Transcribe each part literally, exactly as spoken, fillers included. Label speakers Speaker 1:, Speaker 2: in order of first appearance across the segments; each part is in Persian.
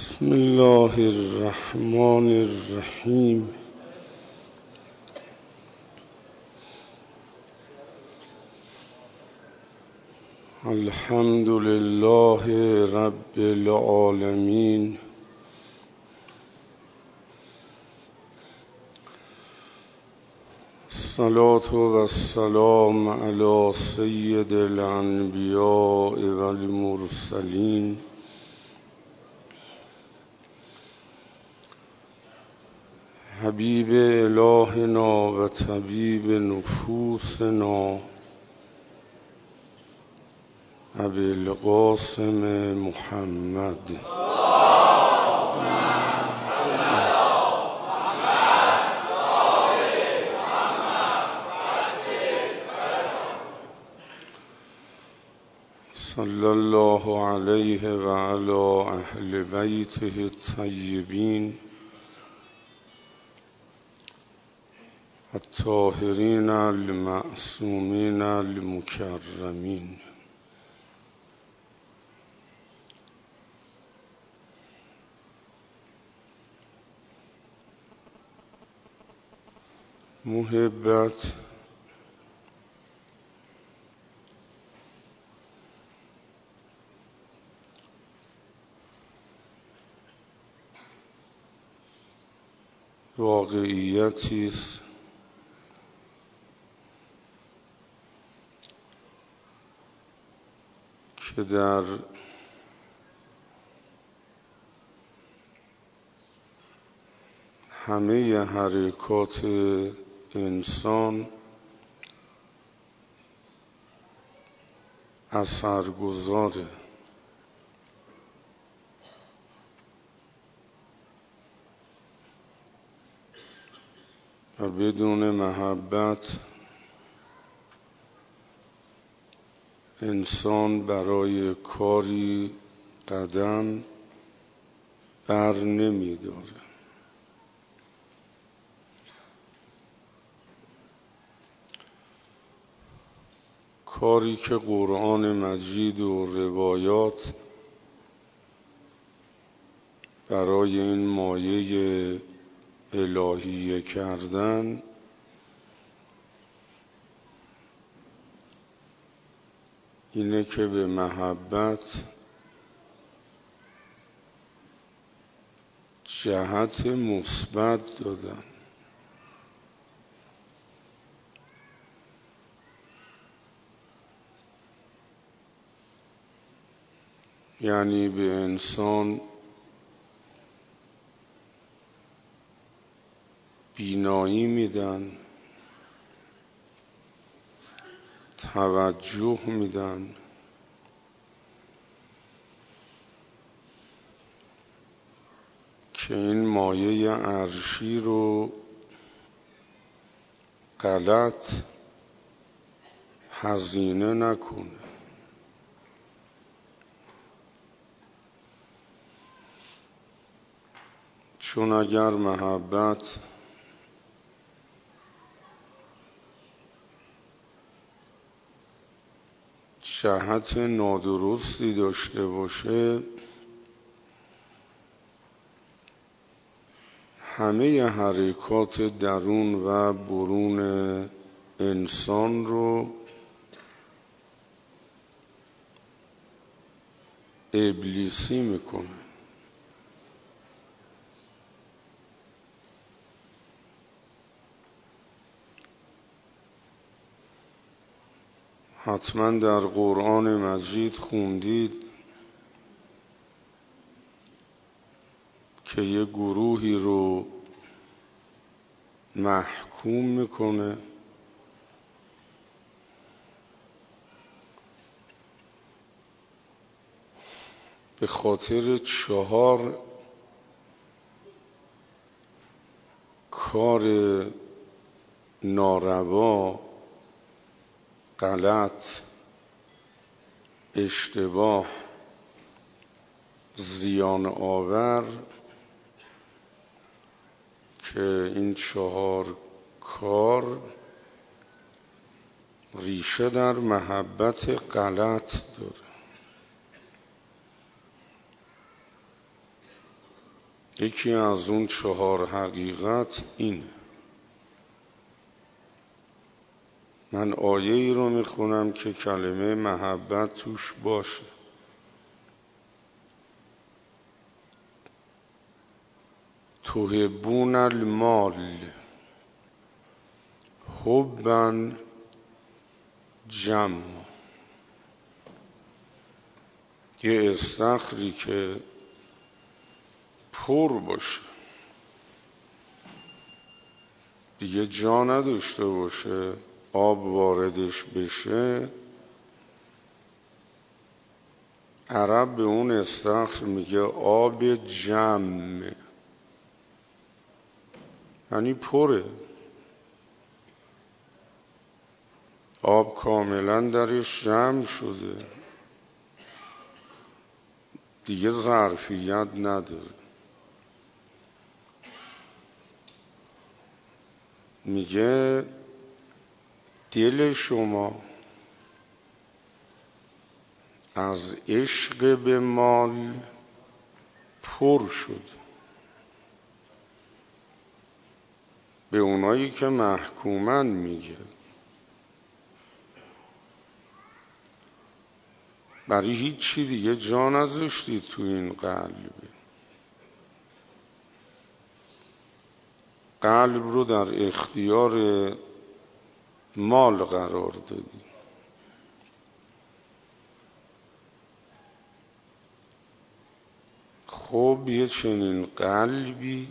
Speaker 1: بسم الله الرحمن الرحیم. الحمد لله رب العالمین. الصلاة والسلام علی سید الانبیاء والمرسلین حبیب الهنا و طبیب نفوسنا ابی القاسم محمد. صلی الله علیه و علی اهل بیته الطیبین الطاهرین المعصومین المکرمین. محبت واقعیتی است که در همه حرکات انسان اثرگذاره و بدون محبت انسان برای کاری قدم بر نمی داره. کاری که قرآن مجید و روایات برای این مایه الهیه کردن اینه که به محبت جهت مثبت دادن، یعنی به انسان بینایی میدن، توجه میدن، که این مایه عرشی رو غلط هزینه نکنه. چون اگر محبت جهت نادرستی داشته باشه همه حرکات درون و برون انسان رو ابلیسی میکنه. حتما در قرآن مجید خوندید که یه گروهی رو محکوم میکنه به خاطر چهار کار ناروا، غلط، اشتباه، زیان آور، که این چهار کار ریشه در محبت غلط داره. یکی از اون چهار حقیقت اینه. من آیه ای رو میخونم که کلمه محبت توش باشه. تحبون المال حبا جما. یه استخری که پر باشه، دیگه جا نداشته باشه، آب واردش بشه، عرب به اون استخر میگه آب جمع، یعنی پره، آب کاملا درش جمع شده، دیگه ظرفیت نداره. میگه دل شما از عشق به مال پر شد. به اونایی که محکومن میگه، برای هیچ چی دیگه جا نذاشتید تو این قلب. قلب رو در اختیار مال قرار دادی. خب یه چنین قلبی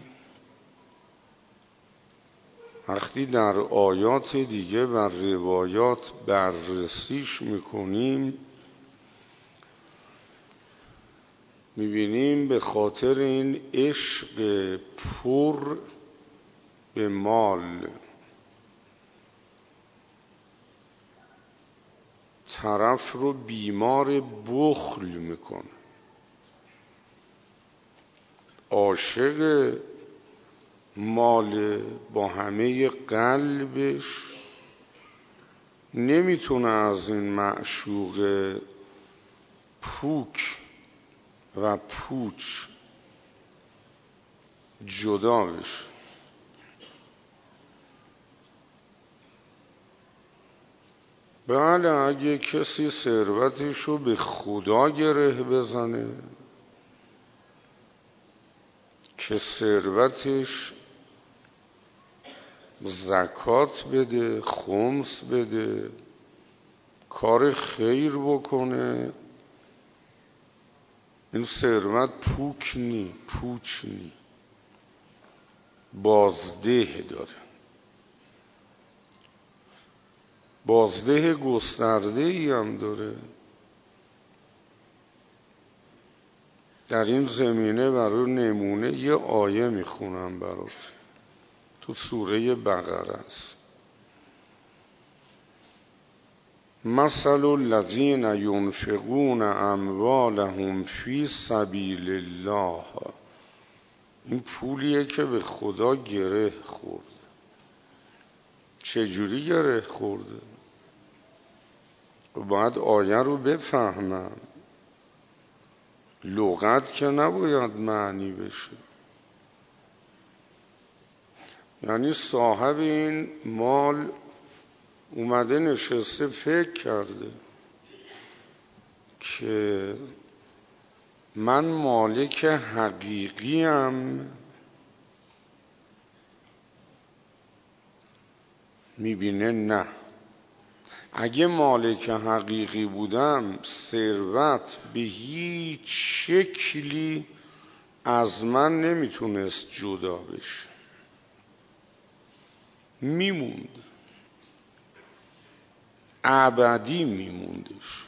Speaker 1: وقتی در آیات دیگه و روایات بررسیش میکنیم، میبینیم به خاطر این عشق پر به مال طرف رو بیمار بخل میکنه. عاشق مال با همه قلبش نمیتونه از این معشوق پوک و پوچ جدا بشه. بله، اگه کسی ثروتش رو به خدا گره بزنه که ثروتش زکات بده، خمس بده، کار خیر بکنه، این ثروت پوک نی، پوچ نی، بازده داره، بازده گسترده ای هم داره. در این زمینه برای نمونه یه آیه میخونم برات، تو سوره بقره است. مثل الذین ینفقون اموالهم فی سبیل الله. این پولیه که به خدا گره خورده. چجوری گره خورده؟ باید آیه رو بفهمم، لغت که نباید معنی بشه. یعنی صاحب این مال اومده نشسته فکر کرده که من مالک حقیقی ام. میبینه نه، اگه مالک حقیقی بودم ثروت به هیچ شکلی از من نمیتونست جدا بشه، میموند، ابدی میموندش.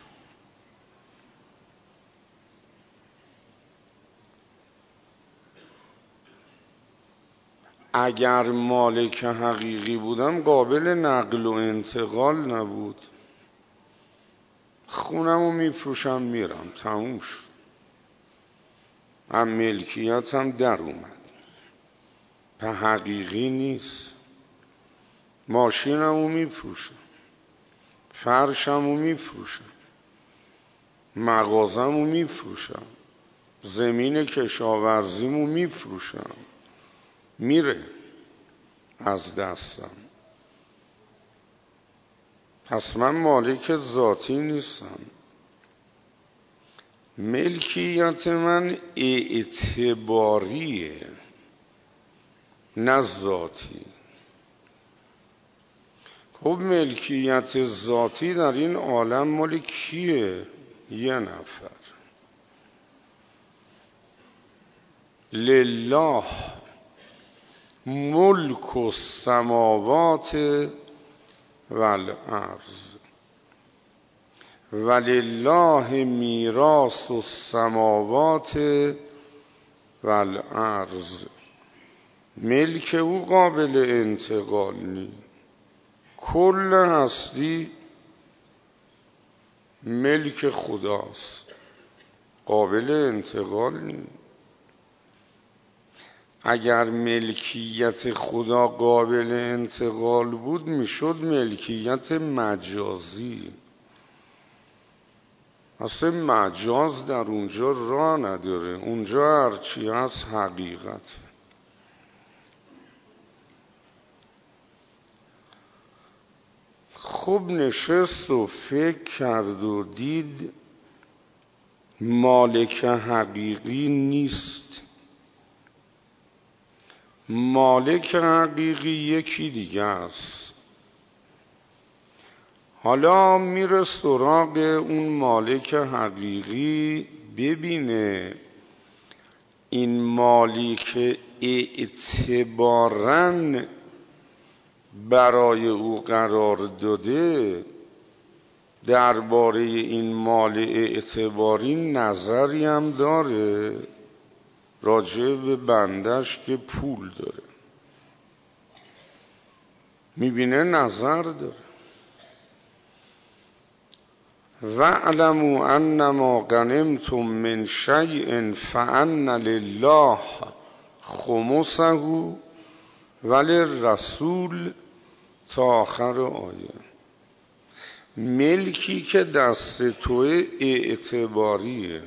Speaker 1: اگر مالک حقیقی بودم قابل نقل و انتقال نبود، خونمو میفروشم میرم، تموم شد، هم ملکیتم در اومد. په حقیقی نیست. ماشینمو میفروشم، فرشمو میفروشم، مغازمو میفروشم، زمین کشاورزیمو میفروشم، میره از دستم. پس من مالک ذاتی نیستم. ملکیت من اعتباریه نه ذاتی. خب ملکیت ذاتی در این عالم مال کیه؟ یه نفر. لله ملک السماوات والارض ولله میراث السماوات والارض. ملک او قابل انتقال نی. کل هستی ملک خداست، قابل انتقال نی. اگر ملکیت خدا قابل انتقال بود میشد ملکیت مجازی. اصلا مجاز در اونجا راه نداره، اونجا هرچی هست حقیقت. خب نشست و فکر کرد و دید مالک حقیقی نیست. مالک حقیقی یکی دیگه است. حالا میره سراغ اون مالک حقیقی ببینه این مالک اعتباراً برای او قرار داده درباره این مال اعتباری نظری هم داره راجع به بندش که پول داره. میبینه نظر داره. وَاعْلَمُوا أَنَّمَا غَنِمْتُم مِّن شَيْءٍ فَأَنَّ لِلَّهِ خُمُسَهُ وَلِلرَّسُولِ تا آخر آیه. ملکی که دست توی اعتباریه.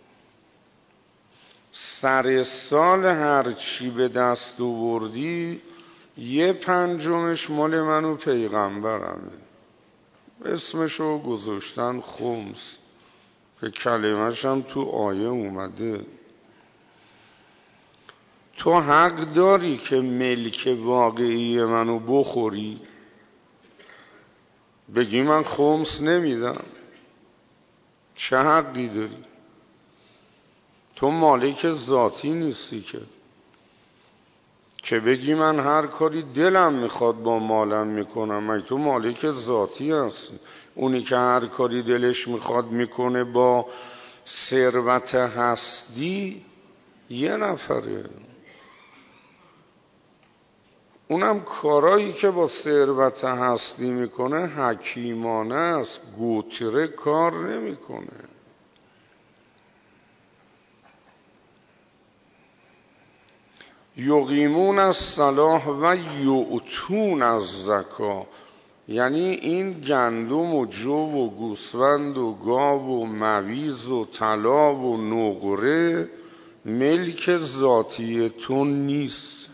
Speaker 1: سر سال هر چی به دست آوردی یه پنجمش مال من و پیغمبرمه. اسمشو گذاشتن خمس که کلمش هم تو آیه اومده. تو حق داری که ملک واقعی منو بخوری؟ بگی من خمس نمیدم، چه حقی داری؟ تو مالک ذاتی نیستی که که بگی من هر کاری دلم میخواد با مالم میکنم. مگه تو مالک ذاتی هستی؟ اونی که هر کاری دلش میخواد میکنه با ثروت هستی یه نفره. اونم کارایی که با ثروت هستی میکنه حکیمانه است، گوتره کار نمیکنه. یقیمون الصلاة و یؤتون الزکاة، یعنی این گندم و جو و گوسفند و گاو و مویز و طلا و نقره ملک ذاتی تو نیست،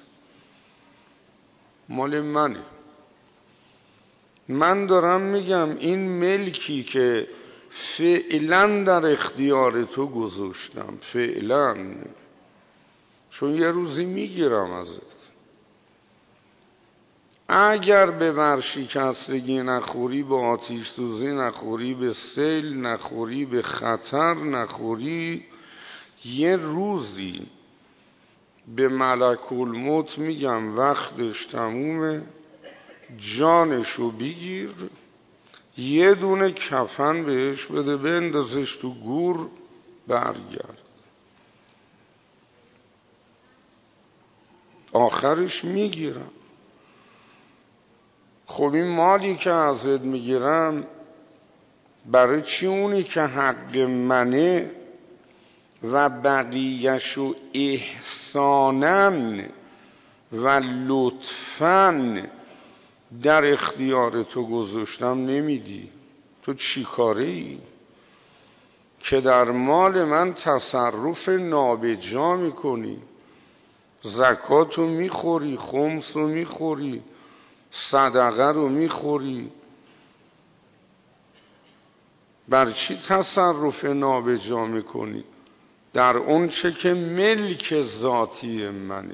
Speaker 1: مال منه. من دارم میگم این ملکی که فعلا در اختیار تو گذاشتم، فعلا، چون یه روزی میگیرم ازت. اگر به ورشکستگی نخوری، به آتش سوزی نخوری، به سیل نخوری، به خطر نخوری، یه روزی به ملک الموت میگم وقتش تمومه، جانشو بگیر، یه دونه کفن بهش بده، بندازش تو گور، برگرد. آخرش میگیرم. خب این مالی که ازت میگیرم برای چی؟ اونی که حق منه و بقیهشو احساناً و لطفاً در اختیار تو گذاشتم نمیدی. تو چی کاره ای؟ که در مال من تصرف نابجا میکنی، زکاتو میخوری، خمسو میخوری، صدقه رو میخوری، بر چی تصرف نابجا میکنی؟ در اون چه که ملک ذاتی منه.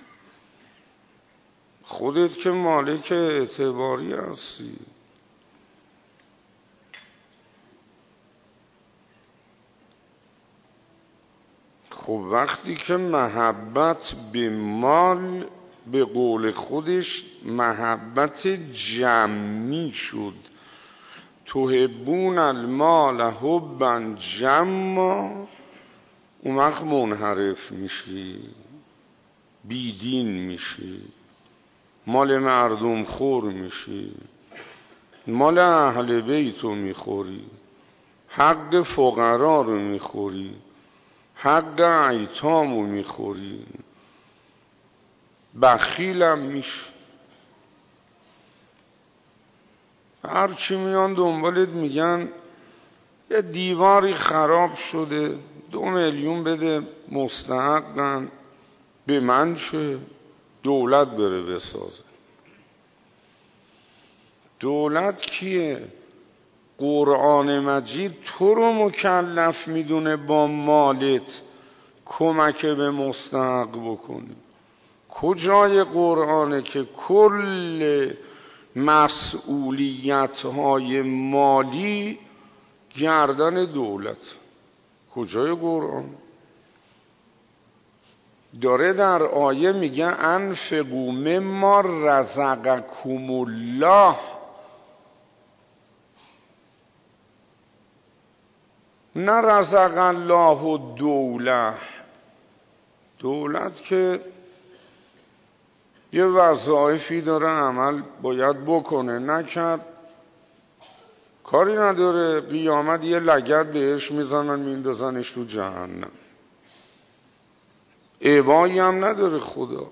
Speaker 1: خودت که مالک اعتباری هستی. خب وقتی که محبت به مال به قول خودش محبت جمعی شد، تحبون المال حبا جما، اون وقت منحرف میشی، بیدین میشی، مال مردم خور میشی، مال اهل بیتو میخوری، حق فقرا رو میخوری، حق ایتامو میخوری، بخیلم میشی. هرچی میان دنبالت میگن یه دیواری خراب شده، دو میلیون بده مستحقن، به من چه؟ دولت بره بسازه. دولت کیه؟ قرآن مجید تو رو مکلف میدونه با مالت کمک به مستحق بکنی. کجای قرآنه که کل مسئولیت های مالی گردن دولت؟ کجای قرآن؟ داره در آیه میگه انفقوا مما رزقکم الله، نه رزق الله الدوله. دولت که یه وظایفی داره عمل باید بکنه، نکرد کاری نداره، قیامت یه لگد بهش میزنن میندازنش تو جهنم. عبایی هم نداره خدا.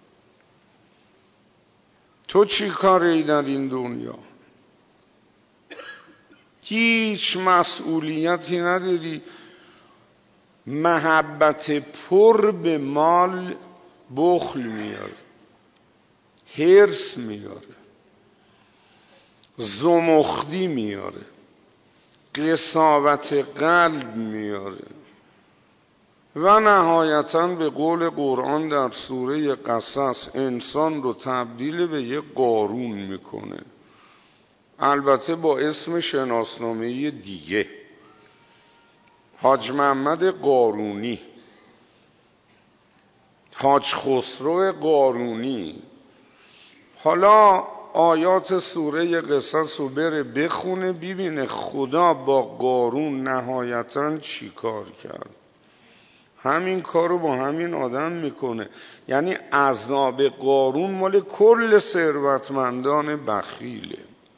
Speaker 1: تو چی کاری در این دنیا؟ هیچ مسئولیتی نداری. محبت پر به مال بخل میاره، حرص میاره، زمختی میاره، قساوت قلب میاره و نهایتاً به قول قرآن در سوره قصص انسان رو تبدیل به یه قارون میکنه، البته با اسم شناسنامه دیگه، حاج محمد قارونی، حاج خسرو قارونی. حالا آیات سوره قصص رو بره بخونه ببینه خدا با قارون نهایتاً چی کار کرد. همین کار رو با همین آدم میکنه. یعنی عذاب قارون مال کل ثروتمندان بخیله.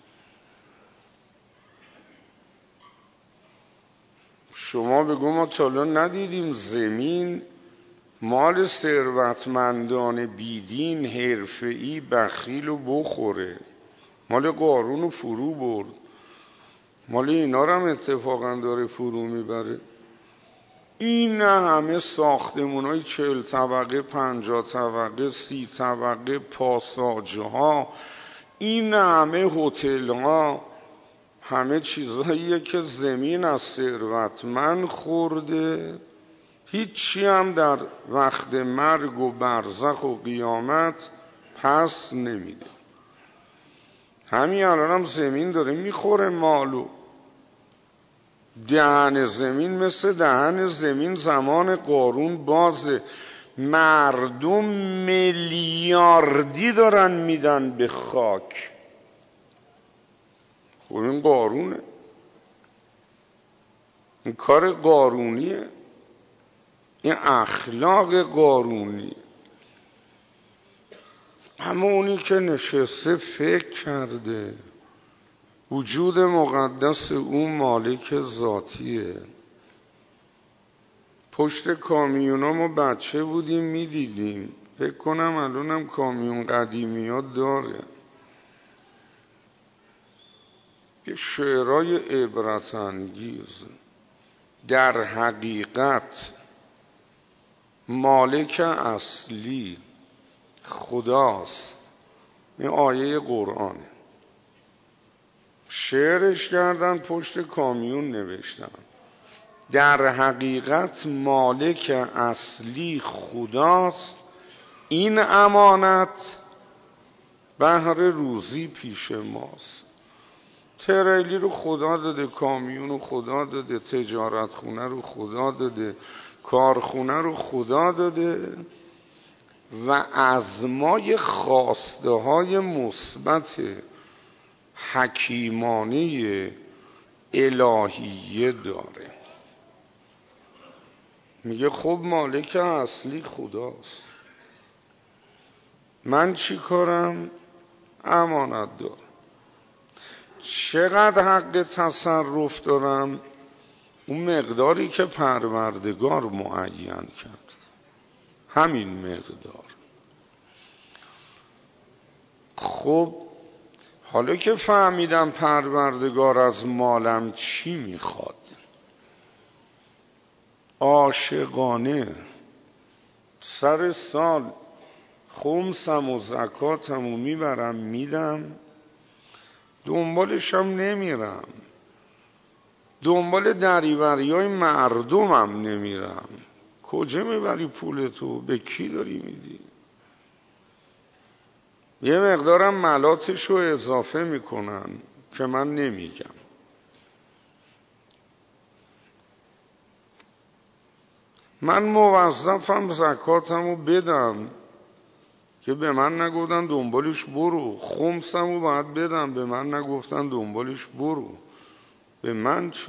Speaker 1: شما بگو ما تا حالا ندیدیم زمین مال ثروتمندان بیدین حرفه‌ای بخیل و بخوره؟ مال قارون رو فرو برد، مال اینا رو هم اتفاقا داره فرو میبره. این همه ساختمون های چهل طبقه، پنجاه طبقه، سی طبقه، پاساژ ها، این همه هتل ها، همه چیزهاییه که زمین از ثروتمند خورده، هیچی هم در وقت مرگ و برزخ و قیامت پس نمیده. همین الان هم زمین داره میخوره مالو. دهن زمین مثل دهن زمین زمان قارون بازه، مردم میلیاردی دارن میدن به خاک. خب این قارونه، این کار قارونیه، این اخلاق قارونی. اما اونی که نشسته فکر کرده وجود مقدس اون مالک ذاتیه. پشت کامیونا ما بچه بودیم میدیدیم، فکر کنم الانم کامیون قدیمی ها داره. یه شعرهای عبرت انگیز، در حقیقت مالک اصلی خداست. این آیه قرآنه. شعرش کردن، پشت کامیون نوشتن. در حقیقت مالک اصلی خداست، این امانت بهر روزی پیش ماست. تریلی رو خدا داده، کامیون رو خدا داده، تجارت خونه رو خدا داده، کارخونه رو خدا داده و از ما یه خواسته های مثبت حکیمانه الهیه داره. میگه خب مالک اصلی خداست، من چی کارم؟ امانت دارم. چقدر حق تصرف دارم؟ اون مقداری که پروردگار معین کرد، همین مقدار. خب حالا که فهمیدم پروردگار از مالم چی میخواد، عاشقانه سر سال خمسم و زکاتم و میبرم میدم، دنبالشم نمیرم، دنبال دریوری های مردمم نمیرم. کجا میبری پولتو؟ به کی داری میدی؟ یه مقدارم ملاتشو اضافه میکنن که من نمیگم. من موظفم زکاتمو بدم که به من نگفتن دنبالش برو. خمسمو باید بدم، به من نگفتن دنبالش برو. به من چه؟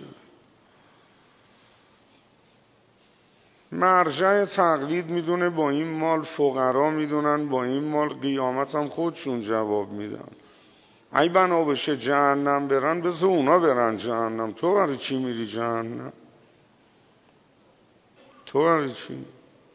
Speaker 1: مرجع تقلید میدونه با این مال فقرا میدونن، با این مال قیامت هم خودشون جواب میدن. ای بنا بشه جهنم برن، بذار اونا برن جهنم. تو برای چی میری جهنم؟ تو برای چی؟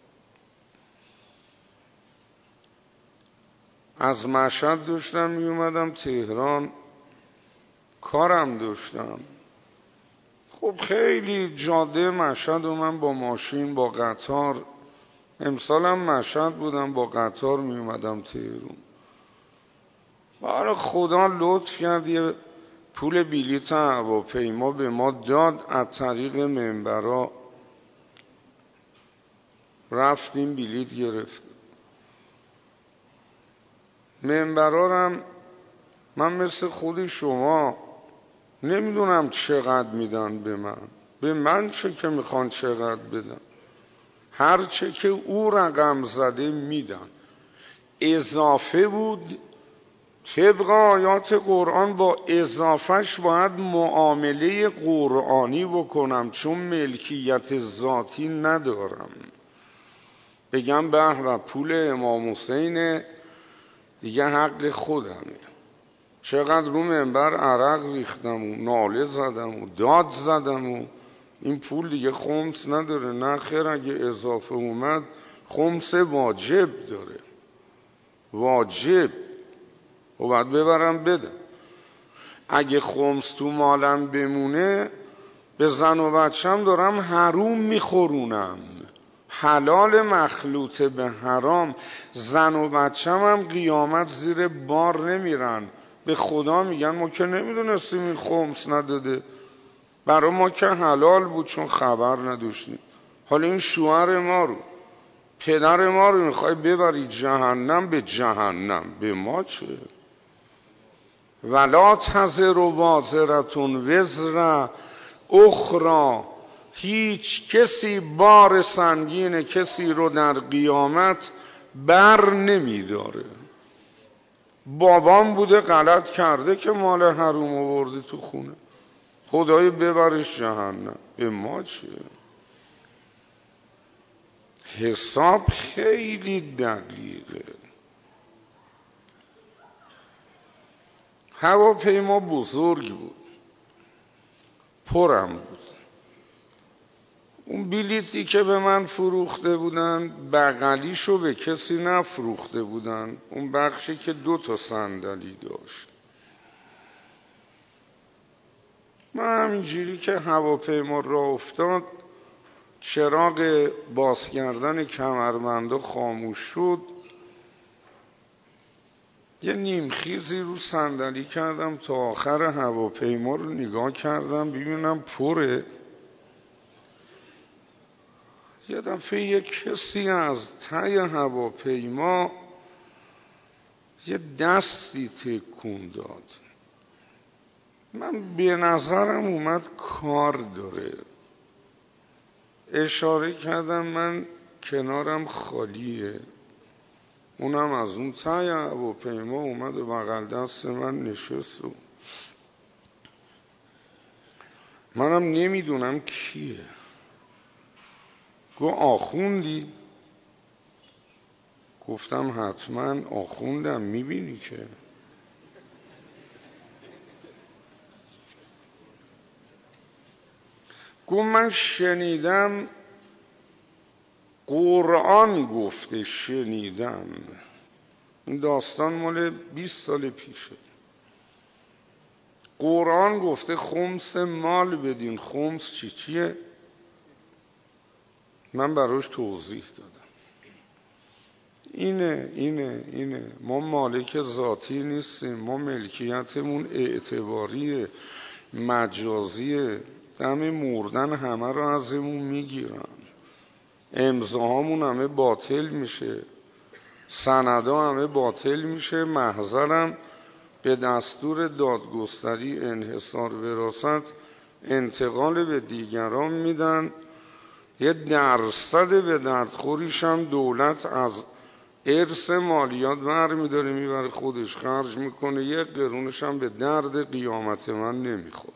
Speaker 1: از مشهد داشتم میومدم تهران، کارم داشتم. خب خیلی جاده مشهد و من با ماشین با قطار، امسالم مشهد بودم با قطار می اومدم تهران. برای خدا لطف کرد یه پول بلیط هواپیما به ما داد، از طریق منبرا رفتیم بلیط گرفتیم. منبرا هم من مثل خود شما نمیدونم چقدر میدن به من. به من چه که میخوان چقدر بدن؟ هر چه که او رقم زده میدن. اضافه بود، طبق آیات قرآن با اضافهش باید معامله قرآنی بکنم، چون ملکیت ذاتی ندارم. بگم به پول امام حسین دیگه حق خودمه. چقدر رو منبر عرق ریختم و ناله زدم و داد زدم و این پول دیگه خمس نداره. نه خیر، اگه اضافه اومد خمس واجب داره، واجب و باید ببرم بدم. اگه خمس تو مالم بمونه به زن و بچم دارم حروم میخورونم، حلال مخلوط به حرام. زن و بچم هم قیامت زیر بار نمیرن، به خدا میگن ما که نمیدونستیم این خمس نداده، برای ما که حلال بود چون خبر نداشتیم. حالا این شوهر ما رو، پدر ما رو میخوای ببری جهنم؟ به جهنم. به ما چه؟ ولا تزر وازرتون وزر اخرى. هیچ کسی بار سنگین کسی رو در قیامت بر نمیداره. بابام بوده غلط کرده که مال حروم آورده تو خونه، خدای ببرش جهنم. به ما چه؟ حساب خیلی دقیقه. هواپیما بزرگ بود، پرم بود. اون بلیتی که به من فروخته بودن بغلیشو به کسی نفروخته بودن، اون بخشی که دو تا صندلی داشت. من همینجوری که هواپیما راه افتاد چراغ باز کردن کمربنده خاموش شد، یه نیمخیزی رو صندلی کردم تا آخر هواپیما رو نگاه کردم ببینم پره. یه دفعه یک کسی از ته هواپیما یه دستی تکون داد. من به نظرم اومد کار داره. اشاره کردم من کنارم خالیه. اونم از اون ته هواپیما اومد و بغل دست من نشست و منم نمیدونم کیه. گو آخوندی؟ گفتم حتما آخوندم، میبینی که. گو من شنیدم قرآن گفته، شنیدم. این داستان مال بیست سال پیشه. قرآن گفته خمس مال بدین. خمس چی چیه؟ من براش توضیح دادم. اینه اینه اینه ما مالک ذاتی نیستیم، ما ملکیتمون اعتباری مجازیه. دم مردن همه رو ازمون میگیرن، امضاهامون همه باطل میشه، سندا همه باطل میشه، محضرم به دستور دادگستری انحصار وراثت انتقال به دیگران میدن. یه درصد به دردخوریش هم دولت از ارث مالیات بر میداره میبره خودش خرج میکنه. یه قرونش هم به درد قیامت من نمیخوره.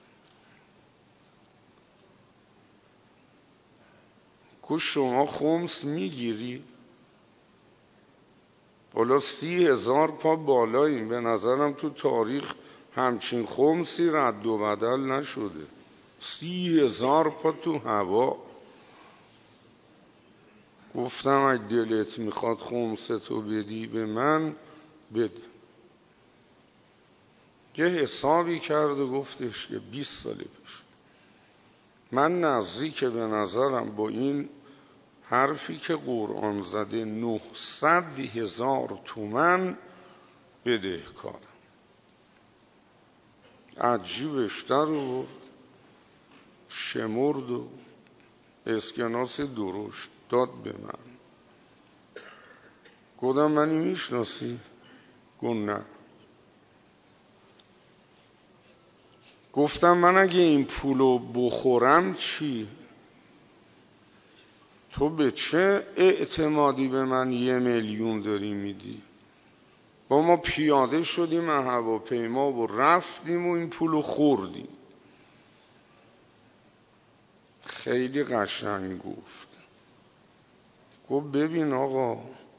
Speaker 1: که شما خمس میگیری؟ بالا سی هزار پا بالاییم. به نظرم تو تاریخ همچین خمسی رد و بدل نشده. سی هزار پا تو هوا. گفتم اگه دلت میخواد خمستو بدی به من بده. یه حسابی کرد و گفتش که بیست سال پیش من نزدیک به نظرم با این حرفی که قرآن زده نهصد هزار تومن بدهکارم. عجیبش در آورد، شمرد و اسکناس درشت داد به من. گفتم منی میشناسی؟ گفت نه. گفتم من اگه این پولو بخورم چی؟ تو به چه اعتمادی به من یه میلیون داری میدی؟ با ما پیاده شدیم از هواپیما و رفتیم و این پولو خوردیم. خیلی قشنگ گفت. گفت ببین آقا،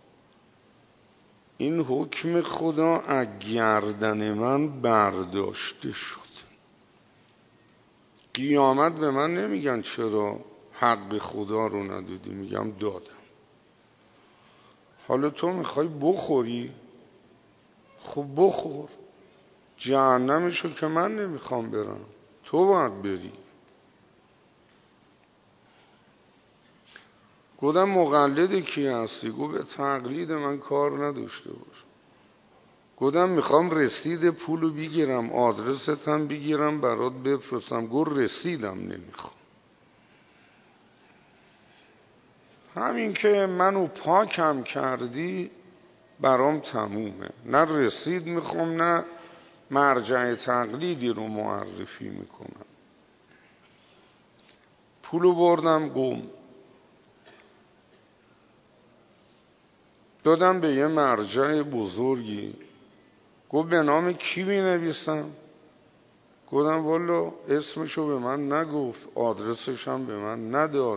Speaker 1: این حکم خدا از گردن من برداشته شد. قیامت به من نمیگن چرا حق خدا رو ندادی، میگم دادم. حالا تو میخوای بخوری؟ خب بخور. جهنمشو که من نمیخوام برم، تو باید بری. گفتم مقلد کی هستی؟ گفت به تقلید من کار نداشته باش. گفتم میخوام رسید پولو بگیرم، آدرست هم بگیرم برات بفرستم. گفت رسیدم نمیخوام. همین که منو پاکم کردی برام تمومه. نه رسید میخوام نه مرجع تقلیدی رو معرفی میکنم. پولو بردم قم، دادم به یه مرجع بزرگی. گفت به نام کی بنویسم؟ گفتم والا اسمشو به من نگفت، آدرسش هم به من نداد.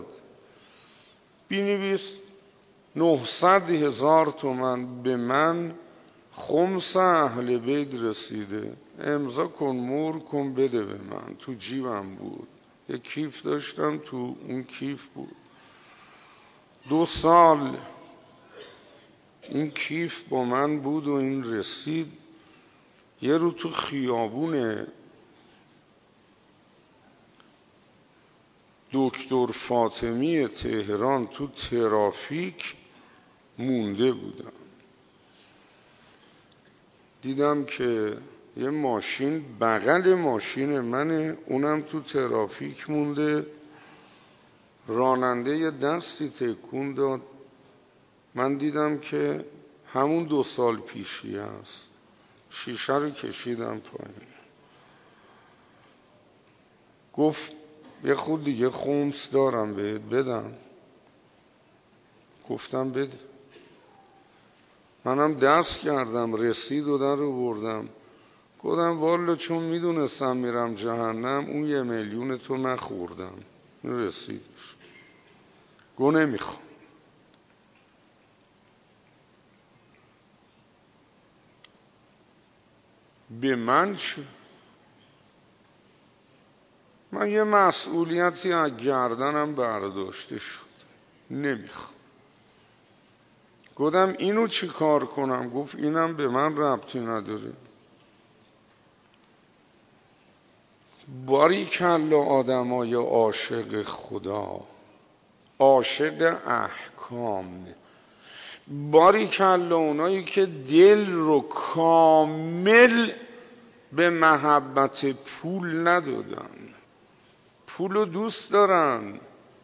Speaker 1: بنویس نهصد هزار تومن به من خمس اهل بیت رسیده، امضا کن مور کن بده به من. تو جیبم بود، یه کیف داشتم تو اون کیف بود. دو سال این کیف با من بود و این رسید. یه رو تو خیابونه دکتر فاطمی تهران تو ترافیک مونده بودم. دیدم که یه ماشین بغل ماشین منه، اونم تو ترافیک مونده. راننده یه دستی تکون داد، من دیدم که همون دو سال پیشی است. شیشه رو کشیدم پایین. گفت یه خود دیگه خمس دارم بهت بدم. گفتم بده. منم دست کردم، رسید و در رو بردم. گفتم والا چون میدونستم میرم جهنم اون یه میلیون تو نخوردم. رسیدش. گو نمیخوام. به من چه؟ من یه مسئولیتی از گردنم برداشته شد. نمیخوام. گفتم اینو چی کار کنم؟ گفت اینم به من ربطی نداره. باریکلا آدمای عاشق خدا، عاشق احکام، باریکلا اونایی که دل رو کامل به محبت پول ندادن. پول رو دوست دارن،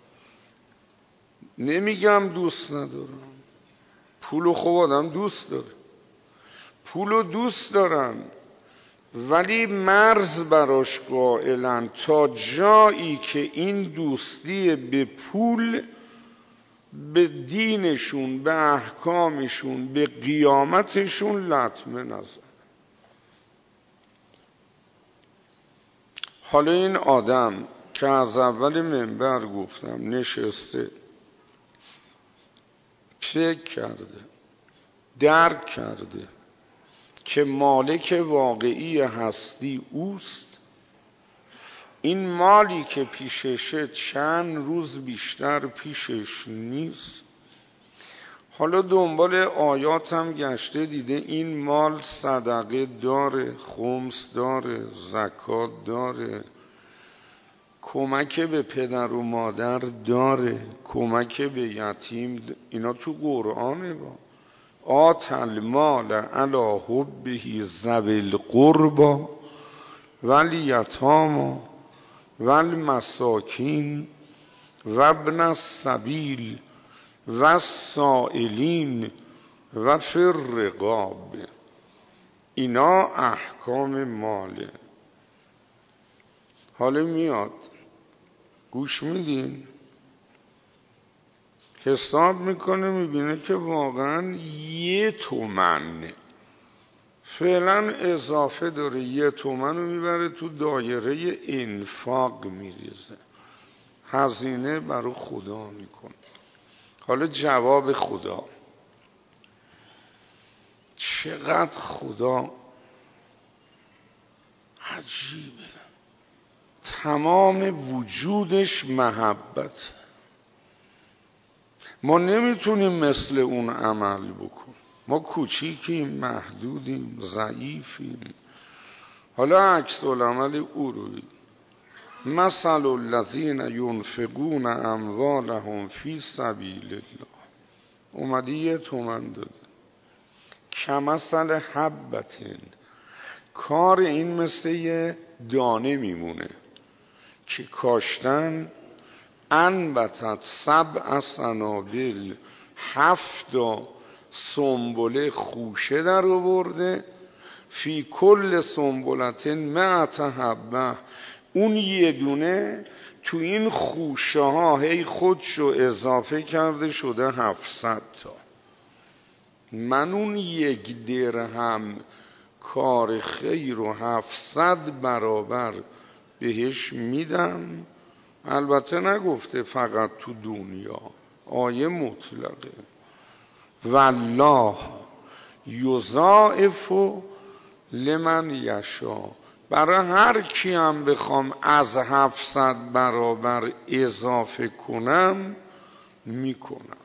Speaker 1: نمیگم دوست ندارن، پول رو خب آدم دوست داره، پول رو دوست دارن، ولی مرز براش قائلن تا جایی که این دوستی به پول به دینشون، به احکامشون، به قیامتشون لطمه نزن. حالا این آدم که از اول منبر گفتم نشسته، فکر کرده، درک کرده که مالک واقعی هستی اوست. این مالی که پیششه چند روز بیشتر پیشش نیست. حالا دنبال آیاتم گشته، دیده این مال صدقه داره، خمس داره، زکات داره، کمک به پدر و مادر داره، کمک به یتیم. اینا تو قرآنه. با آت المال علی حبه ذوی القربی والیتامی والمساکین و ابن السبیل و السائلین و فی الرقاب. اینا احکام ماله. حالا میاد گوش میدین، حساب میکنه، میبینه که واقعا یه تومن فعلا اضافه داره. یه تومن رو میبره تو دایره انفاق میریزه، هزینه برای خدا میکنه. حالا جواب خدا، چقدر خدا عجیبه. تمام وجودش محبت. ما نمیتونیم مثل اون عمل بکنیم. ما کوچیکیم، محدودیم، ضعیفیم. حالا عکس العمل او روی مثل الذین ینفقون اموالهم فی سبیل الله. اومدی یه تومن داده، کمثل حبتین. کار این مثل یه دانه میمونه که کاشتن، انبتت سبع سنابل، هفت سنبله خوشه در آورده، فی کل سنبلت مئت حبه. اون یه دونه تو این خوشه ها هی خودشو اضافه کرده شده هفتصد تا. من اون یک درهم کار خیر و هفتصد برابر بهش میدم. البته نگفته فقط تو دنیا، آیه مطلقه. والله یضاعف لمن یشاء. برای هر کی هم بخوام از هفتصد برابر اضافه کنم میکنم.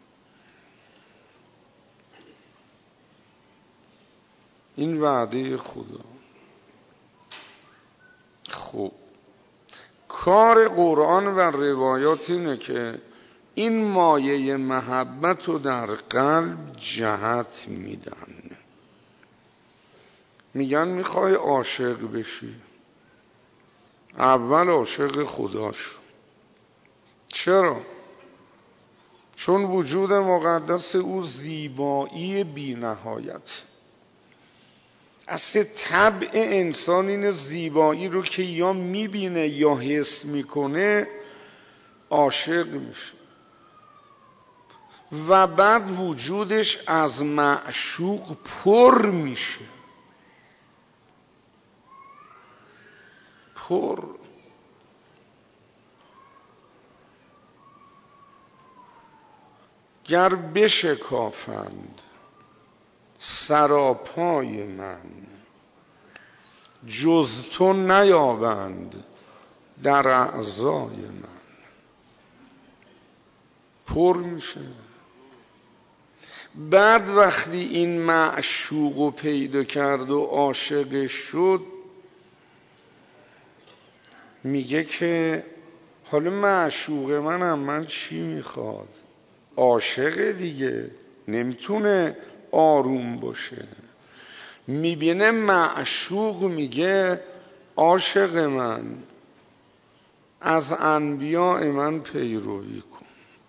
Speaker 1: این وعده خدا. خب کار قرآن و روایات اینه که این مایه محبت رو در قلب جهت میدن. میگن میخوای عاشق بشی، اول عاشق خداش. چرا؟ چون وجود مقدس او زیبایی بی نهایت. اصل طبع انسان این زیبایی رو که یا میبینه یا حس میکنه عاشق میشه و بعد وجودش از معشوق پر میشه. پر گر بشکافند سراپای من، جز تو نیابند در اعضای من. پر میشه. بعد وقتی این معشوق رو پیدا کرد و عاشق شد، میگه که حالا معشوق منم، من چی میخواد؟ عاشق دیگه، نمیتونه آروم باشه. میبینه معشوق میگه عاشق من، از انبیاء من پیروی کن.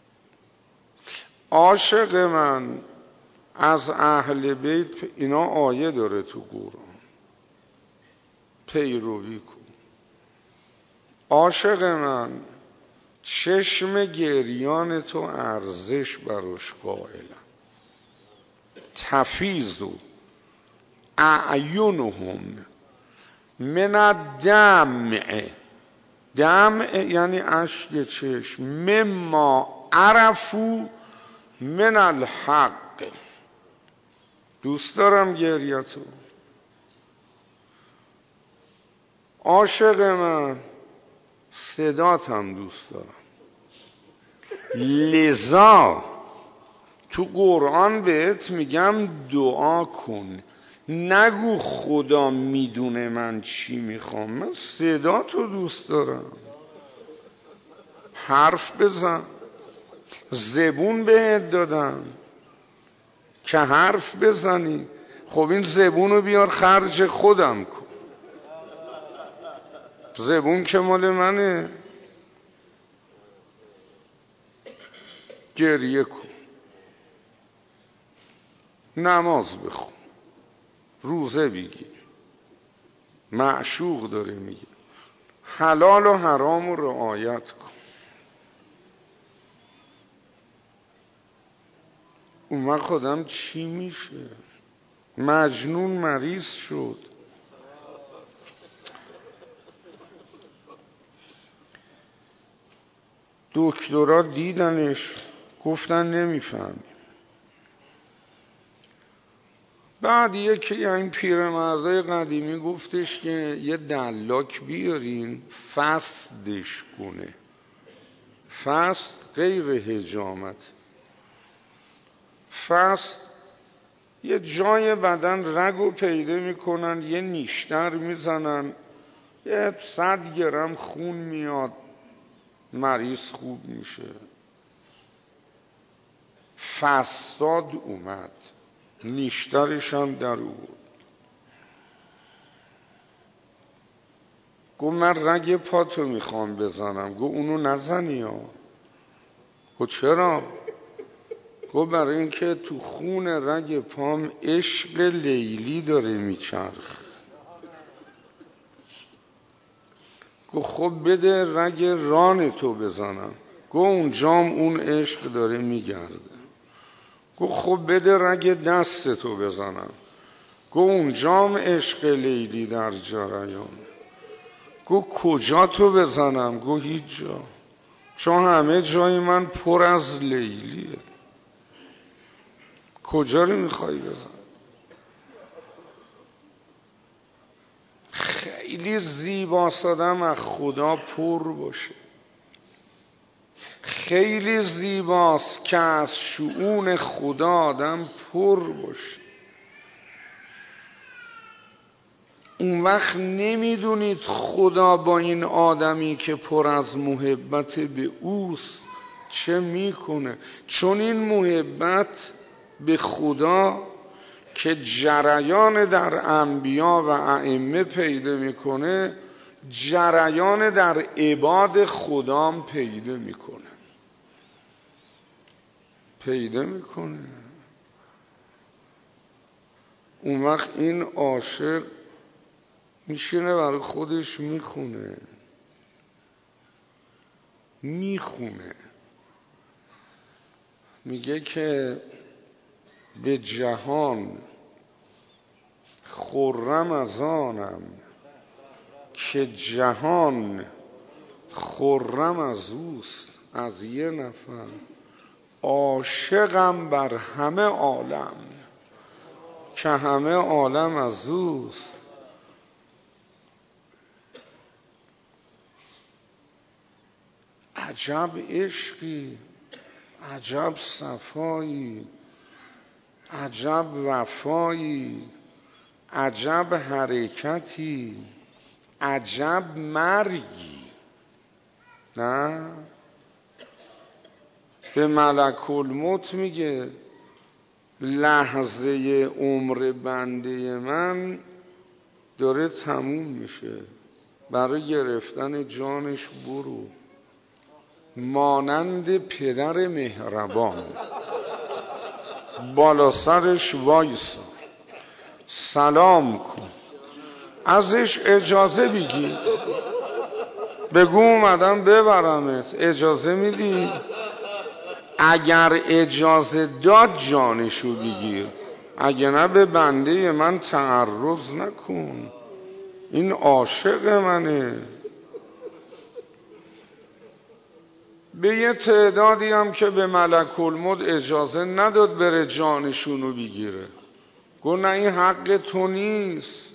Speaker 1: عاشق من، از اهل بیت، اینا آیه داره تو قرآن، پیروی کن. عاشق من، چشم گریان تو ارزش براش قائلم. تفیض اعینهم من الدمع، دمع یعنی اشک چشم، مما عرفو من الحق. دوست دارم گریتو. عاشق من، صدات هم دوست دارم. لذا تو قرآن بهت میگم دعا کن، نگو خدا میدونه من چی میخوام، من صداتو دوست دارم. حرف بزن، زبون بهت دادم که حرف بزنی. خب این زبونو بیار خرج خودم کن. زبون که مال منه. گریه کن، نماز بخون، روزه بگیر. معشوق داره میگه حلال و حرام رو رعایت کن. اون وقت خودم چی میشه؟ مجنون مریض شد. دکترها دیدنش گفتن نمیفهمی. بعد یکی این پیرمردای قدیمی گفتش که یه دلاک بیارین فسدش کنه. فسد غیر حجامت. فسد یه جای بدن رگو پیدا میکنن، یه نیشتر میزنن، یه صد گرم خون میاد، مریض خوب میشه. فساد اومد، نیشترش هم در او. گو من رگ پاتو میخوام بزنم. گو اونو نزنی ها. گو چرا؟ گو برای اینکه تو خون رگ پام عشق لیلی داره میچرخ. گو خب بده رگ ران تو بزنم. گو اونجام اون عشق داره میگرده. گو خب بده رگ دست تو بزنم. گو اونجام عشق لیلی در جریان. گو کجا تو بزنم؟ گو هیچ جا، چون همه جای من پر از لیلیه. کجا رو میخوای بزن؟ خیلی زیباست آدم از خدا پر باشه. خیلی زیباست که از شؤون خدا آدم پر باشه. اون وقت نمیدونید خدا با این آدمی که پر از محبت به اوست چه میکنه. چون این محبت به خدا که جریان در انبیا و ائمه پیدا میکنه، جریان در عباد خدام پیدا میکنه پیدا میکنه اون وقت این عاشق میشینه برای خودش میخونه میخونه میگه که به جهان خرم از آنم که جهان خرم از اوست. از یه نفر عاشقم بر همه عالم که همه عالم از اوست. عجب عشقی، عجب صفایی، عجب وفایی، عجب حرکتی، عجب مرگی. نه به ملک الموت میگه لحظه عمر بنده من داره تموم میشه، برای گرفتن جانش برو. مانند پدر مهربان بالا سرش وایسا، سلام کن، ازش اجازه بگی، بگو اومدم ببرمت، اجازه میدی؟ اگر اجازه داد جانشو بگیر، اگه نه به بنده من تعرض نکن، این عاشق منه. به یه تعدادی هم که به ملک الموت اجازه نداد بره جانشونو بگیره، گفت نه این حق تو نیست.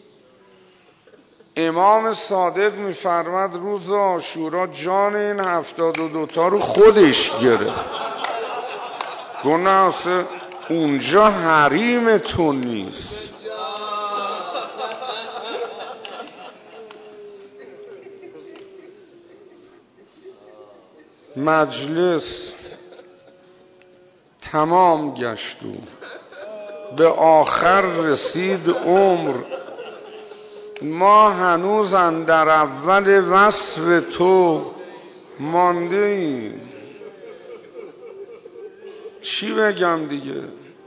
Speaker 1: امام صادق میفرماد روز عاشورا جان این هفتاد و دوتا رو خودش گرفت. گفت نه اصلا اونجا حریم تو نیست. مجلس تمام گشت و به آخر رسید عمر، ما هنوز اندر اول وصف تو مانده ایم. چی بگم دیگه؟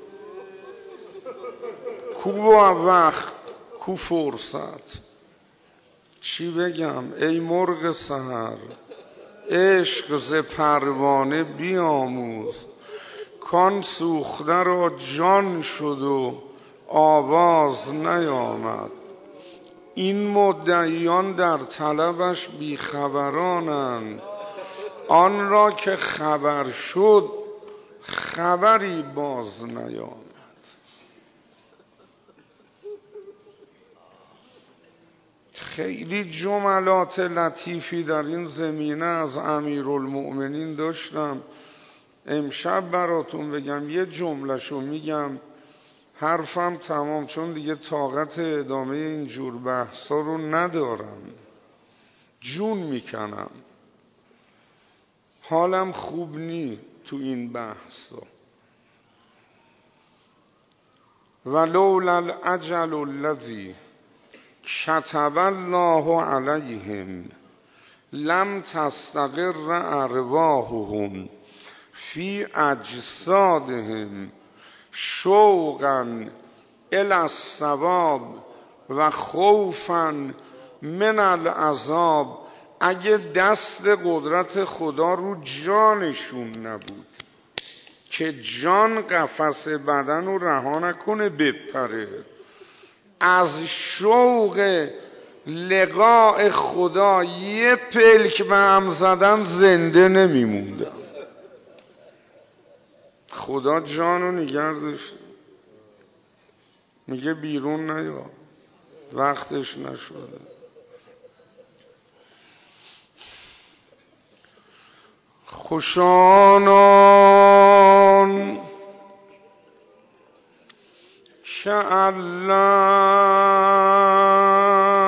Speaker 1: کو وقت، کو فرصت، چی بگم؟ ای مرغ سحر عشق ز پروانه بیاموز، کان سوخته را جان شد و آواز نیامد. این مدعیان در طلبش بیخبرانند، آن را که خبر شد خبری باز نیامد. خیلی جملات لطیفی در این زمینه از امیرالمؤمنین داشتم، امشب براتون بگم. یه جملهشو میگم حرفم تمام، چون دیگه طاقت ادامه این جور بحثا رو ندارم، جون میکنم، حالم خوب نی تو این بحثا. ولولا الاجل الذی کتب الله علیهم لم تستقر ارواحهم فی اجسادهم شوقا الی الثواب و خوفا من العذاب. اگه دست قدرت خدا رو جانشون نبود که جان قفس بدن رو رها نکنه بپره، از شوق لقاء خدا یه پلک به هم زدن زنده نمیموندن. خدا جانو نگه داشت، میگه بیرون نیا، وقتش نشده. خوشانان که الله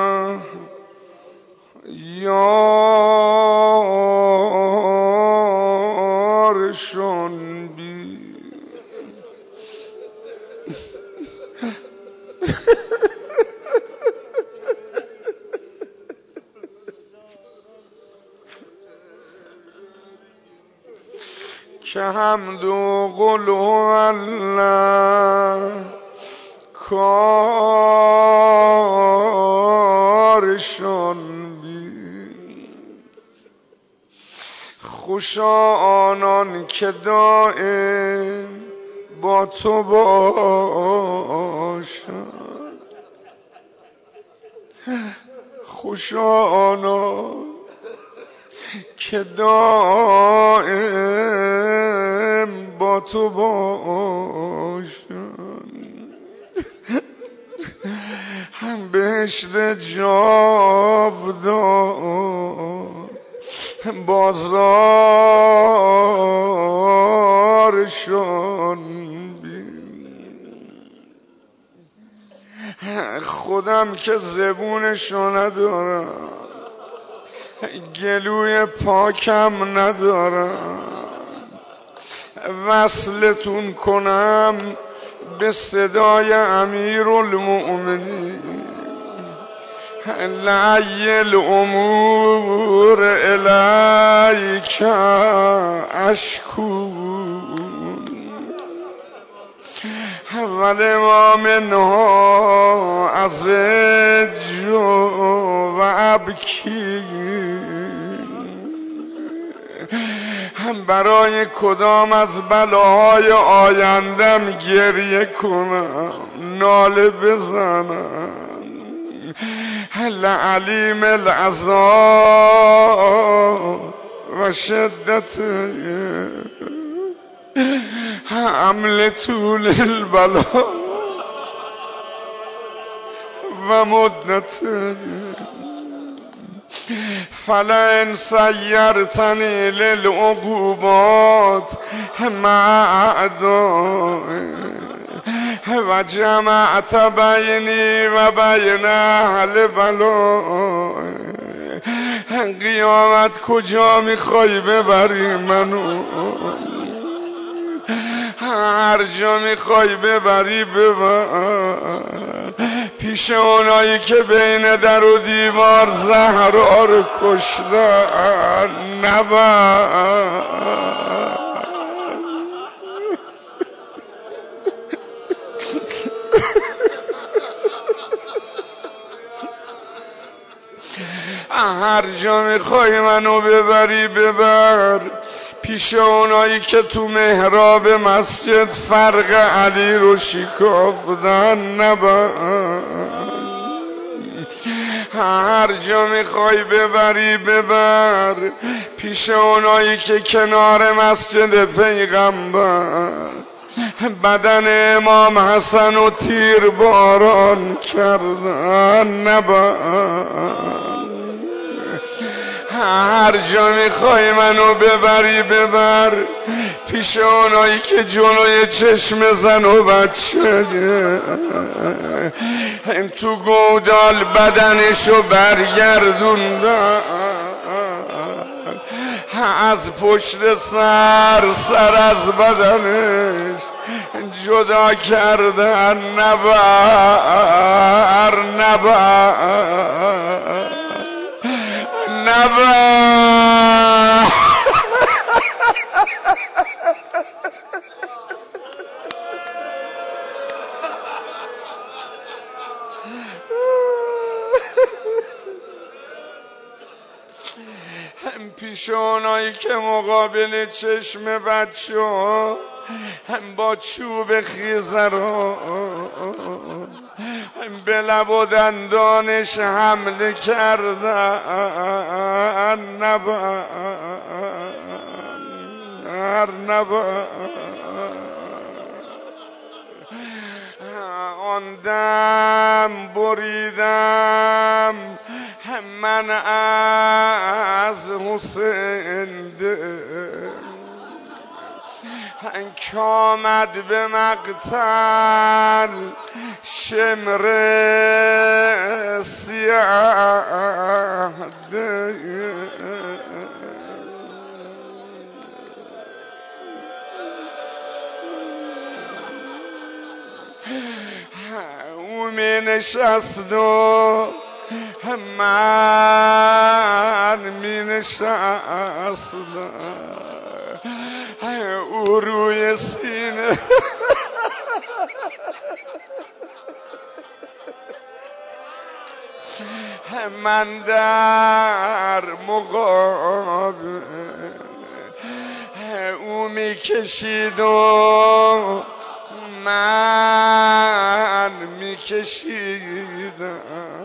Speaker 1: که حمد و قل الله کارشان بی خوشا آنان که دائم با تو باشن خوشا آنان که دائم با تو باشن هم بهشت جاودان بازارشان بین خودم که زبونشو ندارم گلوی پاکم ندارم وصلتون کنم به صدای امیرالمؤمنین لعی الامور الیک اشکو ولما منها ازج و ابکی هم برای کدام از بلاهای آیندم گریه کنم ناله بزنم لعلیم العذاب و شدت حمل طول البلا و مدت فلئن سیرتنی للعقوبات مع اعدائي و جمعت بینی و بین اهل بلاء قیامت کجا میخوای ببری منو هر جا میخوای ببری ببر پیش اونایی که بین در و دیوار زهرا رو کشتن نبر هر جا میخوای منو ببری ببر پیش اونایی که تو محراب مسجد فرق علی رو شکافتن نبر هر جا میخوای ببری ببر پیش اونایی که کنار مسجد پیغمبر بدن امام حسن و تیر باران کردن نبر هر جا میخوای منو ببری ببر پیش اونایی که جلوی چشم زن و بچه این تو گودال بدنشو برگردوندن از پشت سر سر از بدنش جدا کردن نبر نبر نبر پیش اونایی که مقابل چشم بچه ها هم با چوب خیزرها به لب و دندانش حمله کردن نبر نبر آن دم بریدم من از حسین دل که آمد به مقتل شمر سیاه دل او می نشست و من می نشستم، او روی سینه من در مقابل، او می کشید و من می کشیدم،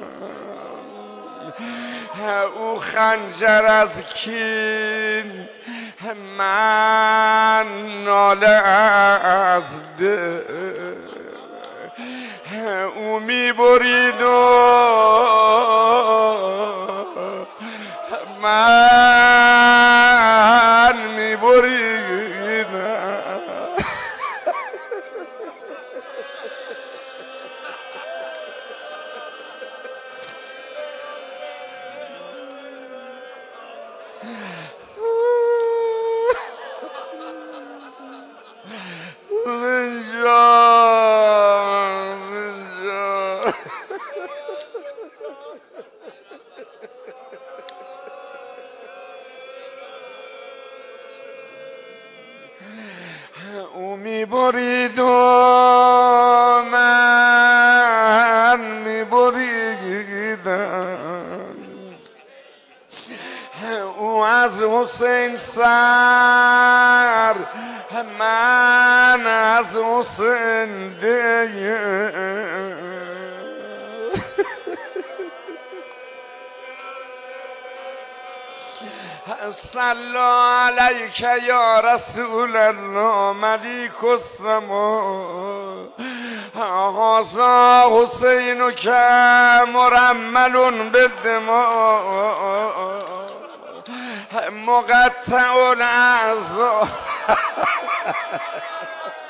Speaker 1: او خنجر از کین من ناله از ده، او می برید و من می بریدم. او می برید و من می بریدم، او از حسین سر من از حسین دیه، صلی علیک یا رسول الله ملیک السما، هذا حسین که مرمل بالدماء مقطع الاعضاء